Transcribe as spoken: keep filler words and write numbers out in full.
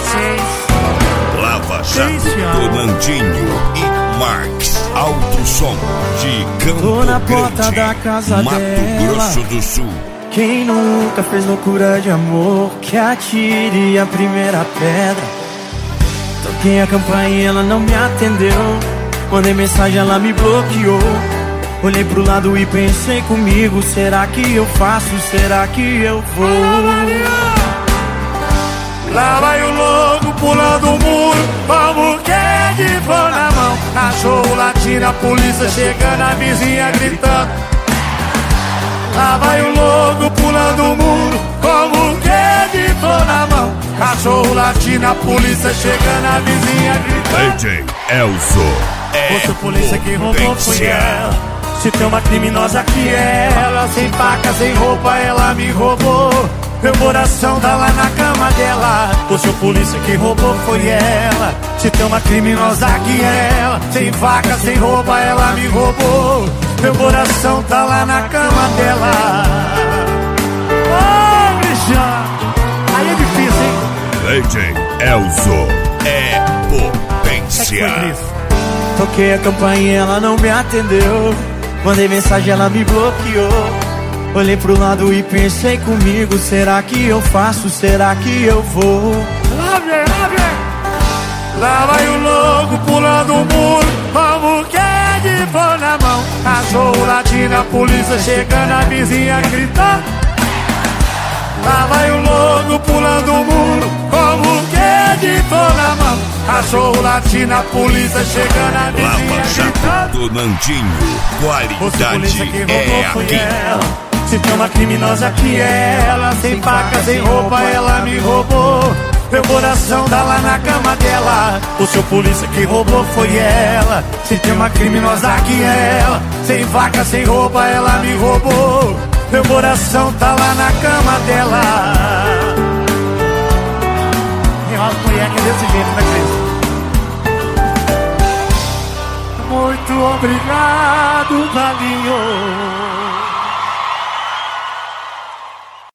vocês. Lava Jato do Nandinho e Marx Alto Som de Campo Tô na Grande, porta da casa Mato dela. Grosso do Sul. Quem nunca fez loucura de amor, que atire a primeira pedra. Toquei a campainha, ela não me atendeu. Mandei mensagem, ela me bloqueou. Olhei pro lado e pensei comigo, será que eu faço, será que eu vou? Lá vai o louco pulando o muro, como que é de pôr na mão. Cachorro latindo, a polícia chegando, a vizinha gritando. Lá vai o louco pulando o muro, como que é de pôr na mão. Cachorro latindo, a polícia chegando, a vizinha gritando. D J Elzo é Outra polícia que roubou foi ela. Se tem uma criminosa que é ela, sem faca, sem roupa, ela me roubou. Meu coração tá lá na cama dela. O seu polícia que roubou foi ela. Se tem uma criminosa que é ela, sem faca, sem roupa, ela me roubou. Meu coração tá lá na cama dela. Ô, bicha, aí é difícil, hein? D J Elzo é potência. Toquei a campainha, ela não me atendeu. Mandei mensagem, ela me bloqueou. Olhei pro lado e pensei comigo, será que eu faço, será que eu vou? Lá vem, lá vem. Lá vai o louco pulando o muro, como que é de pôr na mão. Cachorro latindo, a polícia chegando, a vizinha gritando. Lá vai o louco pulando o muro, como que é de pôr na mão. Cachorro latindo, a polícia chegando, a vizinha Lava Jato gritando. do Nandinho, qualidade é aqui. Ela. Se tem uma criminosa que é ela, sem faca, sem roupa, ela me roubou. Meu coração tá lá na cama dela. O seu polícia que roubou foi ela. Se tem uma criminosa que é ela, sem faca, sem roupa, ela me roubou. Meu coração tá lá na cama dela. Enrola mulher que é desse jeito, né, Cris? Muito obrigado, Valinho.